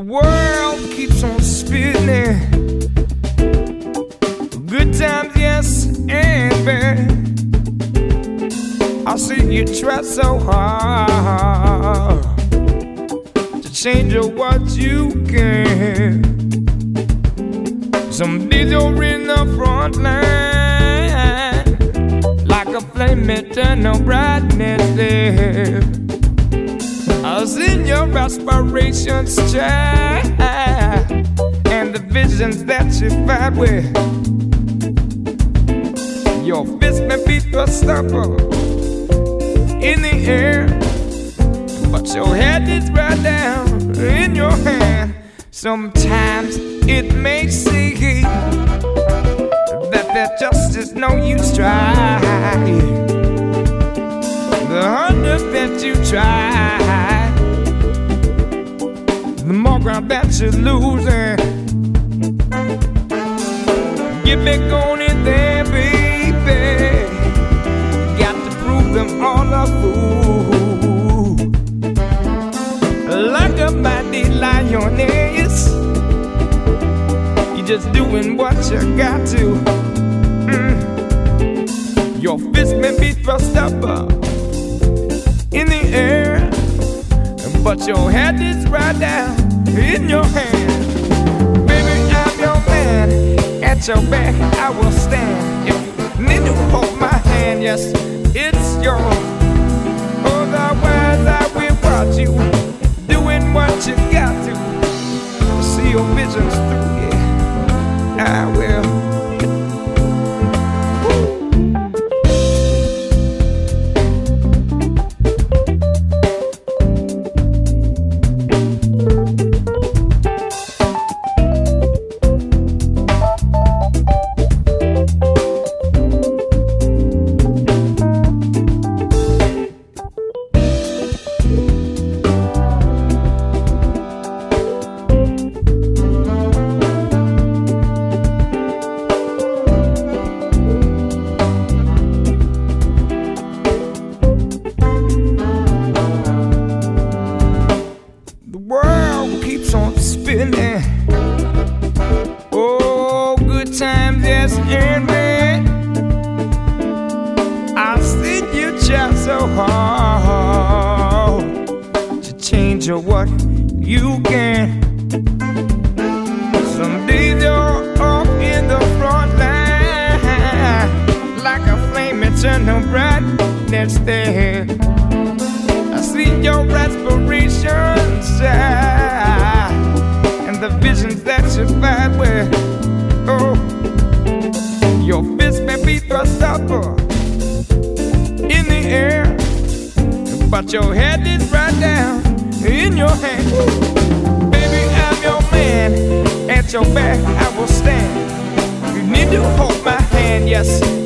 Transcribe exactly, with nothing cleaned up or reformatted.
world keeps on spinning. Good times, yes, and bad. I see you try so hard to change what you can. Some days you're in the front line, like a flame eternal brightness there. I've seen your aspirations try, and the visions that you fight with. Your fist may be thrust up in the air, but your head is right down in your hand. Sometimes it may seem that there just is no use trying. The harder that you try, the more ground that you're losing. Get back on it there, baby. Got to prove them all a fool. Like a mighty lioness, you're just doing what you got to. Mm. Your fist may be thrust up uh, in the air, but your head is right down in your hand. Baby, I'm your man. At your back I will stand. If you need to hold my hand, yes, it's yours. Otherwise I will watch you doing what you got to to see your visions through, yeah, I will. Oh, good times, yes, and bad. I've seen you try so hard to change what you can. Some days you're off in the front line, like a flame eternal brightness there. I see your aspirations shine, the visions that you fight with. Oh, your fist may be thrust up in the air, but your head is right down in your hand. Baby, I'm your man. At your back I will stand. You need to hold my hand, yes,